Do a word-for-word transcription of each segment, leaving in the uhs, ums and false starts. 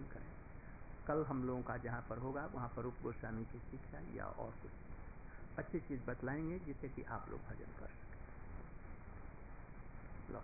करें। कल हम लोगों का जहाँ पर होगा वहाँ पर रूप गोस्वामी की शिक्षा या और कुछ अच्छी चीज़ बतलाएंगे जिससे कि आप लोग भजन कर सकें। लो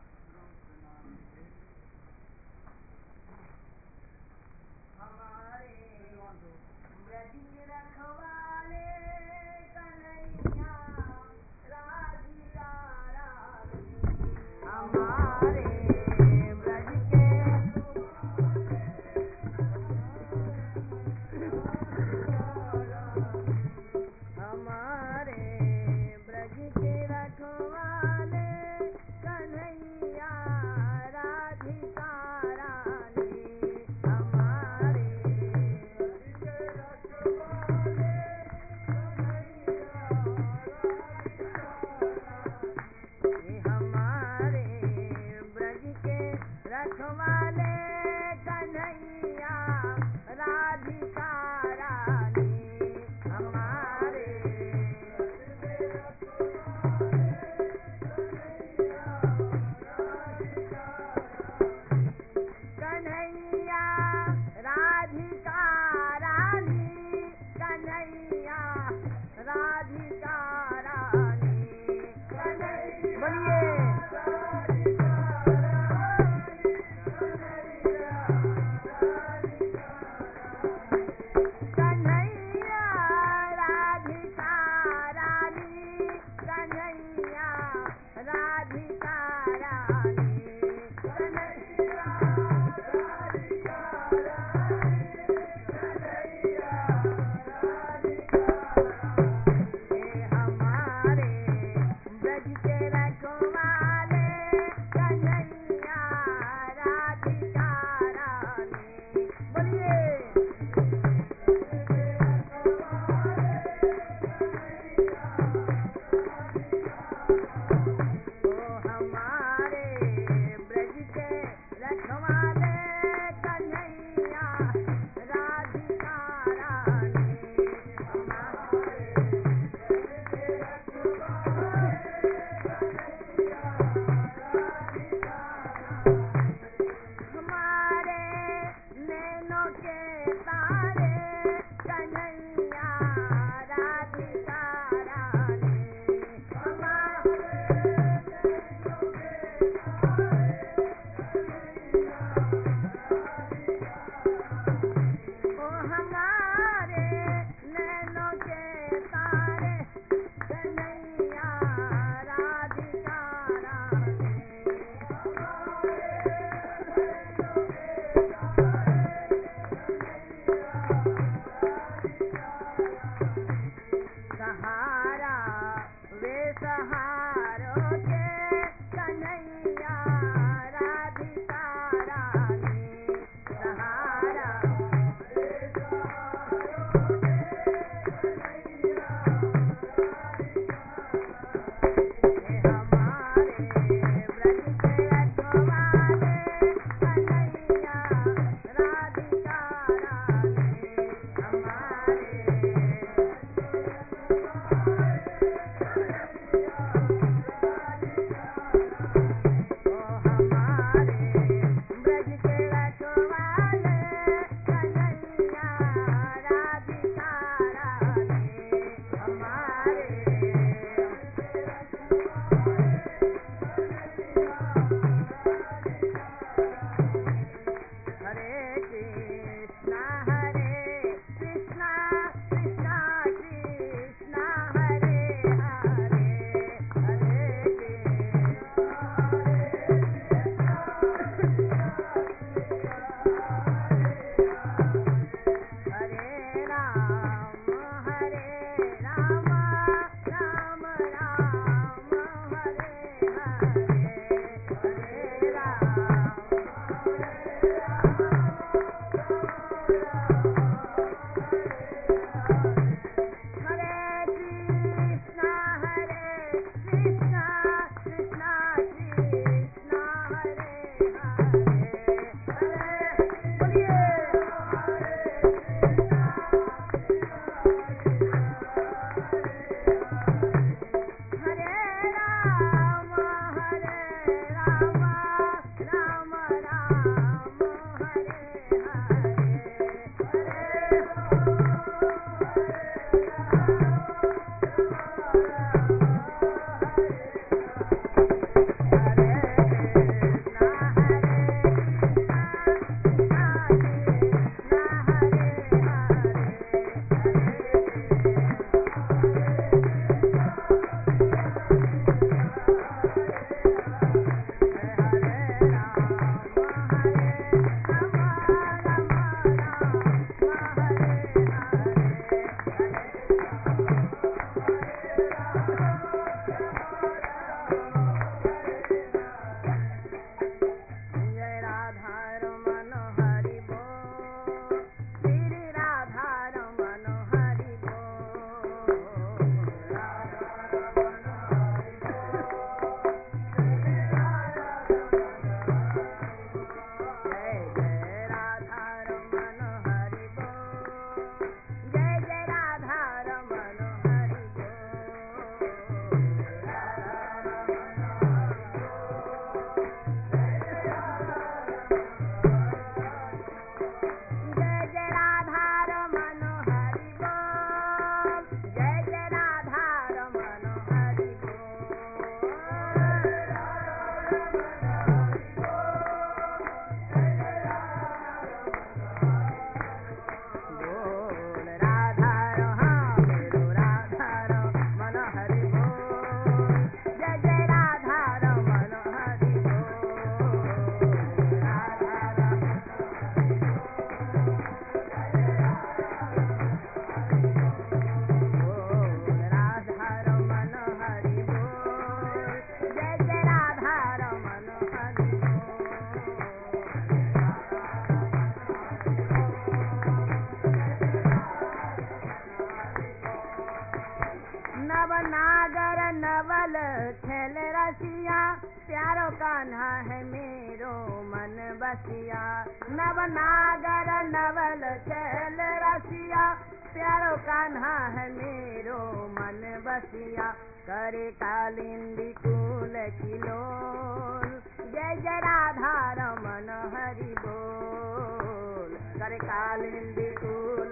रसिया, प्यारो कान्हा है मेरो मन बसिया। नव नागर नवल चल रसिया, प्यारो कान्हा है मेरो मन बसिया। करे कालिंदी कुल किलोल, जय जय राधा रमन हरि बोल। करे कालिंदी कुल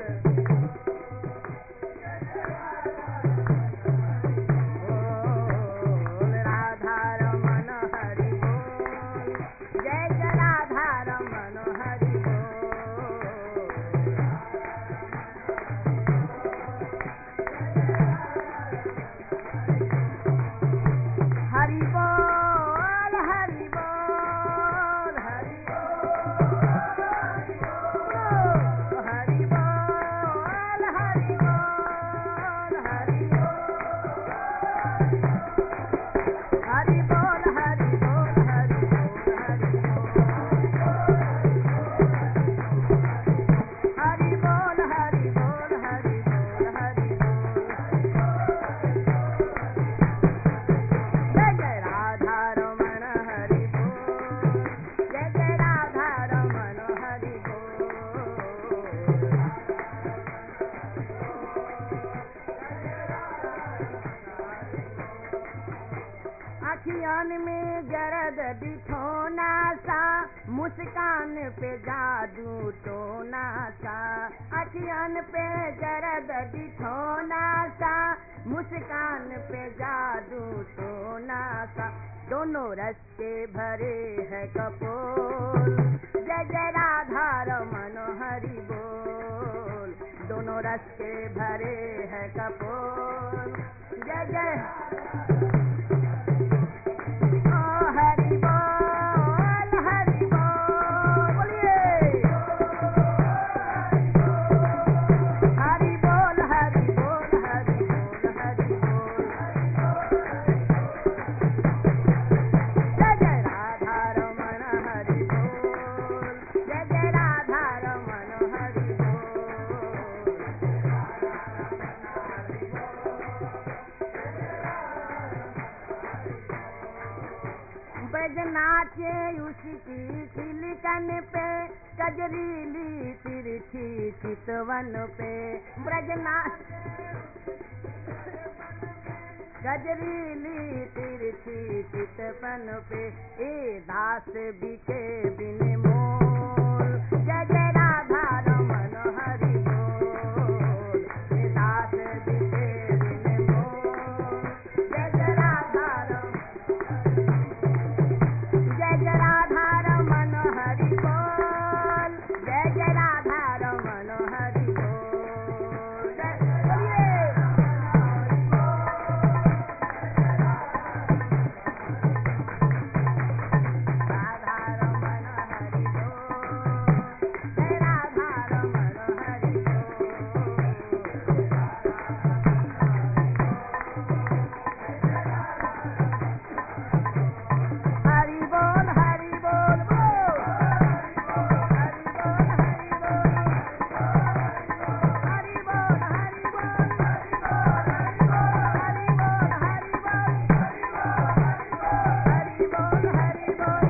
बोल, राधा रमन हरि बोल, जय जय राधा रमन हरि बोल। हरि बोल हरि बोल हरि बोल हरि बोल हरि बोल हरि हरि बोल हरि बोल हरि बोल हरि बोल हरि बोल हरि बोल हरि बोल। जय जय राधा रमण हरि बोल, जय जय राधा रमण हरि बोल। अखियान में जरद बिठोना सा, मुस्कान पे जादू टोना सा। अखियान पे जरद बिठोना सा, मुस्कान पे जादू टोना सा। दोनों रस के भरे है कपोल, जय जय राधा रमन हरि बोल। दोनों रस के भरे है कपोल, जय जय ओ हरि बोल हरि बोल, बोलिए हरि बोल हरि बोल हरि बोल हरि बोल। जय जय राधा रमण हरि बोल, जय जय राधा रमण हरि बोल। ब्रज नाचे उसकी खिलकन पे, कजरीली तिरछी चितवन पे। ब्रज नाच गजरीली तिरछी चितवन पे, ए दास बिके बिन मोल। जय जय राधा रमन हरि बोल, ए दास बिके बिन मोल। जय जय राधा रमन, जय जय राधा रमन हरि बोल, जय जय राधा रमन हरि बोल। जय बोलिए राधा रमन हरि बोल, जय राधा रमन हरि बोल। हरि बोल हरि बोल बोल, हरि बोल हरि बोल, हरि बोल हरि बोल, हरि बोल हरि बोल, हरि बोल हरि बोल,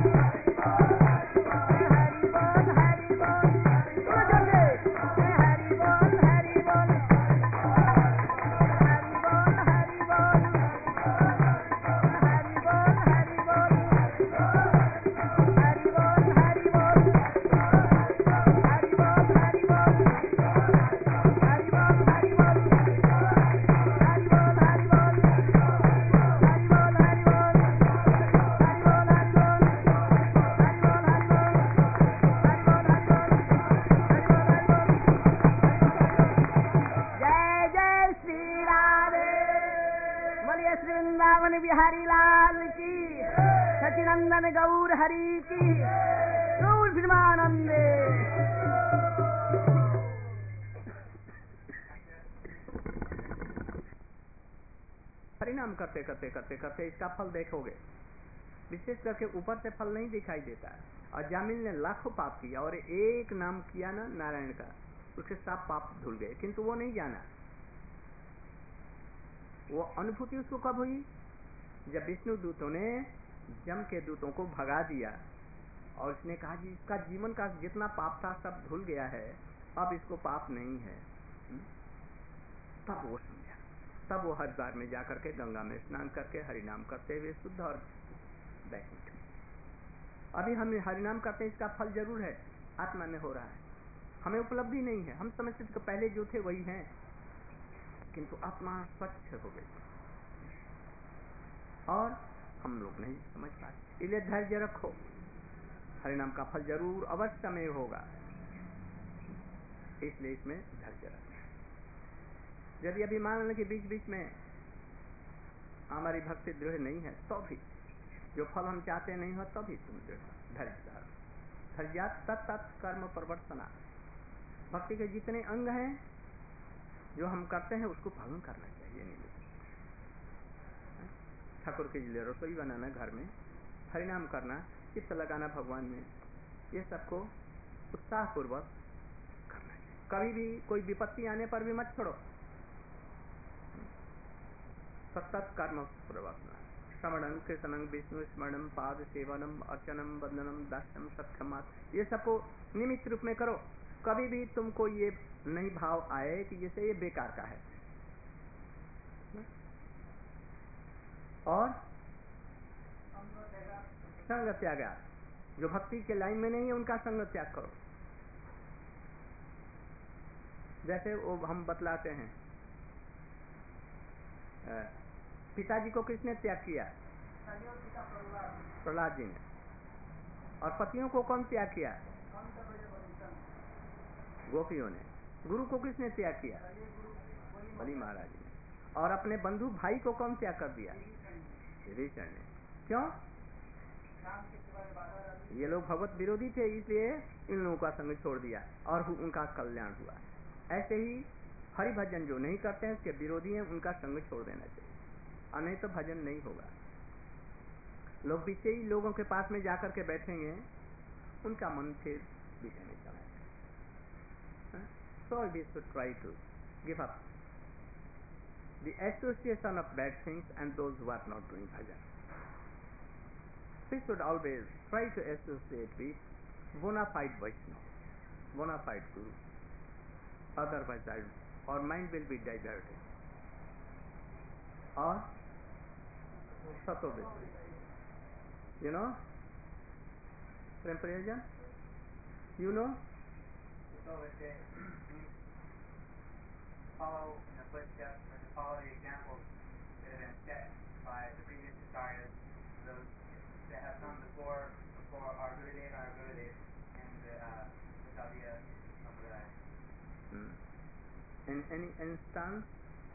हरि बोल हरि बोल। बोलो जल्दी, हरि बोल हरि बोल, हरि बोल हरि बोल, हरि बोल हरि बोल, हरि बोल हरि बोल, हरि बोल हरि बोल, हरि बोल हरि बोल, हरि बोल हरि बोल, हरि बोल हरि बोल, हरि बोल हरि बोल, हरि बोल हरि बोल, हरि बोल हरि बोल, हरि बोल हरि बोल। जय जय श्री राधे, बोलिए श्री वृंदावन बिहारी लाल की, सचिनंदन गौर हरि की, गौर ब्रह्मानंदे। परिणाम करते करते करते करते इसका फल देखोगे। विशेष करके ऊपर से फल नहीं दिखाई देता है। और जामिल ने लाखों पाप किया और एक नाम किया ना नारायण का, उसके सब पाप धुल गए, किंतु वो नहीं जाना। वो अनुभूति उसको कब हुई? जब विष्णु दूतों ने जम के दूतों को भगा दिया और उसने कहा जी इसका जीवन का जितना पाप था सब धुल गया है, अब इसको पाप नहीं है, तब वो समझा। तब वो हरिद्वार में जाकर के गंगा में स्नान करके हरिनाम करते हुए शुद्ध और बैकुंठ। अभी हम हरिनाम करते हैं, इसका फल जरूर है, आत्मा में हो रहा है, हमें उपलब्धि नहीं है। हम समझते थे कि पहले जो थे वही हैं, किंतु आत्मा स्वच्छ हो गई और हम लोग नहीं समझ पाते। इसलिए धैर्य रखो, हरिनाम का फल जरूर अवश्य में होगा, इसलिए इसमें धैर्य रखो। यदि अभी मान लें कि बीच बीच में हमारी भक्ति दृढ़ नहीं है तो भी, जो फल हम चाहते नहीं हो तो भी तुम दृढ़ धैर्य धारो। धैर्य तत् कर्म प्रवर्तना, भक्ति के जितने अंग हैं जो हम करते हैं उसको पालन करना चाहिए। नहीं ठाकुर के लिए रसोई बनाना, घर में हरिनाम करना, चित्त लगाना भगवान में, ये सबको उत्साह पूर्वक करना चाहिए। कभी भी कोई विपत्ति आने पर भी मत छोड़ो। सतत कर्म प्रवर्तना, श्रवणम कीर्तनम विष्णु स्मरणम पाद सेवनम अर्चनम वंदनम दास्यम सत्क्षमात, ये सबको निमित्त रूप में करो। कभी भी तुमको ये नहीं भाव आए कि जैसे ये बेकार का है। और संग त्याग, जो भक्ति के लाइन में नहीं है उनका संग त्याग करो। जैसे वो हम बतलाते हैं, पिताजी को किसने त्याग किया? प्रहलाद जी ने। और पतियों को कौन त्याग किया? गोपियों ने। गुरु को किसने त्याग किया? बलि महाराज ने। और अपने बंधु भाई को कौन त्याग कर दिया? विभीषण ने। क्यों? ये लोग भगवत विरोधी थे, इसलिए इन लोगों का संग छोड़ दिया और उनका कल्याण हुआ। ऐसे ही हरि भजन जो नहीं करते हैं, उसके विरोधी हैं, उनका संग छोड़ देना चाहिए, और नहीं तो भजन नहीं होगा। लोग पीछे ही लोगों के पास में जाकर के बैठेंगे, उनका मन फिर विषय में चला जाएगा। So we should try to give up the association of bad things and those who are not doing bhajan. We should always try to associate with bona fide Vaishnava, bona fide Guru. Otherwise our mind will be diverted. Or Satovitra. You know? Prem Priyajan? You know? So if they follow in the footsteps or to follow the examples that have been set by the previous acharyas, those that have come before before our Gurudev, our Gurudev, and the uh, Gaudiya Sampradaya. Hmm. In any instance?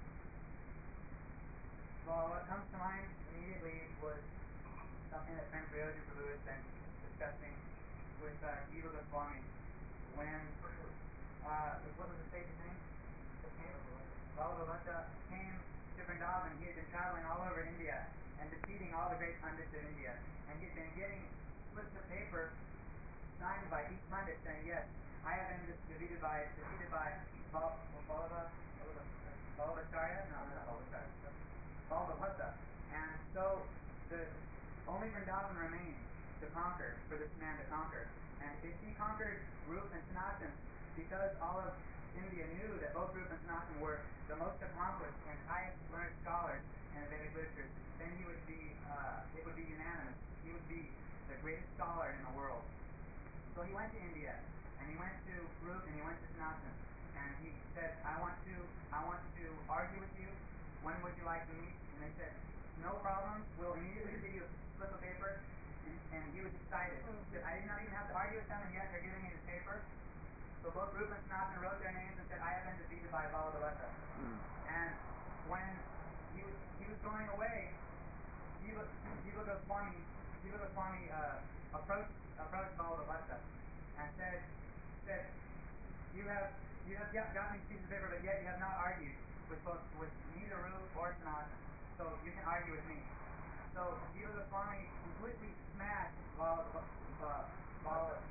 Well, what comes to mind immediately was something that Prem Priyajan Prabhu has been discussing with uh, Jiva Goswami when, uh, what was the sage's name? Vallabhavata came to Vrindavan. He had been traveling all over India and defeating all the great pundits of India. And he had been getting slips of paper signed by each pundit saying, yes, I have been defeated by, defeated by Vallabha, Vallabhacharya? No, not Vallabhacharya. Vallabhavata. And so the only Vrindavan remained to conquer, for this man to conquer. And if he conquered Rup and Sanatan, because all of India knew that both Rup and Sanatan were the most accomplished and highest learned scholars in the Vedic literature, then he would be, uh, it would be unanimous. He would be the greatest scholar in the world. So he went to India, and he went to Rup and he went to Sanatan, and he said, I want to, I want to argue with you. When would you like to meet? And they said, no problem. We'll immediately give you a slip of paper. And, and he was excited. He said, I did not even have to argue with them, and yet they're giving me this paper. So both Rup and Sanatan wrote their names and said, I have been defeated by Vallabhavata. Mm. And when he was, he was going away, Jiva, Jiva Goswami, Jiva Goswami uh, approached, approached Vallabhavata and said, said, you have, you have gotten these pieces of paper, but yet you have not argued with both, with neither Rup or Sanatan. So you can argue with me. So Jiva Goswami completely smashed Vallabhavata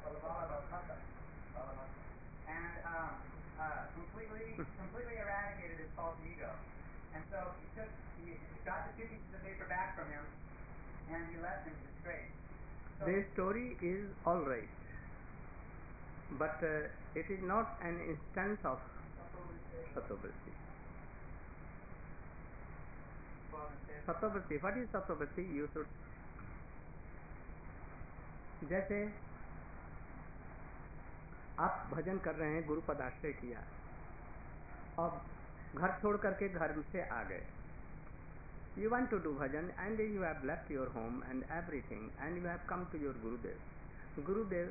and um, uh, completely completely eradicated his false ego. And so he took he got the two pieces of paper back from him, and he left in disgrace. So Their story is all right, but uh, it is not an instance of Sattvavrti. Sattvavrti, what is Sattvavrti? You should. जैसे आप भजन कर रहे हैं, गुरु पदाश्रय किया, अब घर छोड़ करके घर से आ गए. You want to do bhajan and you have left your home and everything and you have come to your Gurudev. Gurudev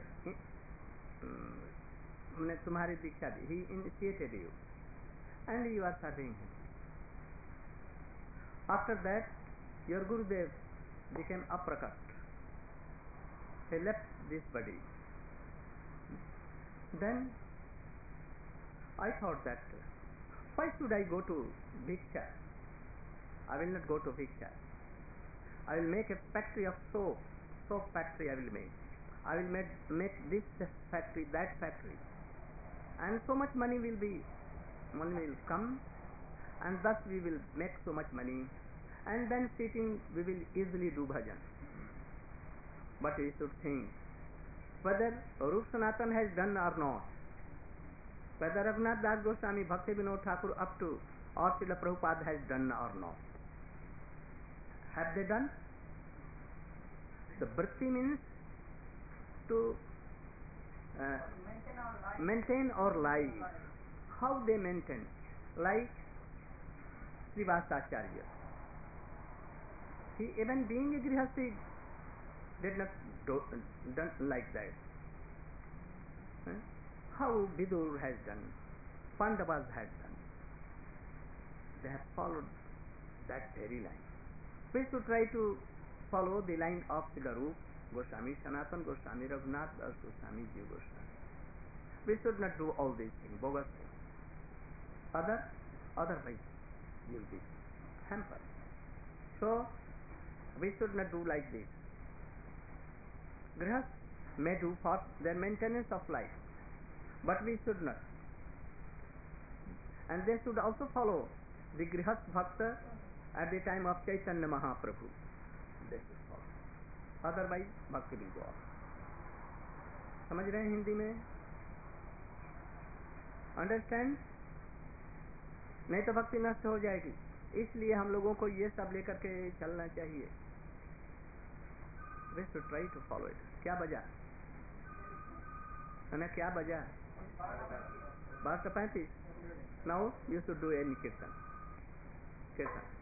ने तुम्हारी दीक्षा दी. He initiated you and you are serving him. After that your Gurudev became aprakat. He left this body. Then I thought that why should I go to Bhiksha? I will not go to Bhiksha. I will make a factory of soap. Soap factory I will make. I will make, make this factory, that factory. And so much money will be, money will come, and thus we will make so much money. And then sitting we will easily do bhajan. But we should think whether Rup Sanatan has done or not. Whether Raghunath Das Goswami, Bhakti Vinod Thakur up to or Srila Prabhupada has done or not. Have they done? The Vritti means to uh, maintain or live. How they maintain? Like Srivasacharya. He, even being a Grihastha, did not do, done like that. Huh? How Vidur has done, Pandavas has done. They have followed that very line. We should try to follow the line of Srila Rupa Goswami, Sanatana Goswami, Raghunath Das Goswami, Jiva Goswami. We should not do all these things, bogus things. Other, otherwise you will be hampered. So we should not do like this. Grihas may do for their maintenance of life, but we should not. And they should also follow the Grihas Bhakta at the time of Chaitanya Mahaprabhu. They should follow. Otherwise, Bhakti will go off. समझ रहे हैं हिंदी में? Understand? नहीं तो भक्ति नष्ट हो जाएगी. इसलिए हम लोगों को ये सब लेकर के चलना चाहिए. We should try to follow it. क्या बजा? है क्या बजा? बारह सौ पैंतीस. Now you should do any kirtan. Kirtan.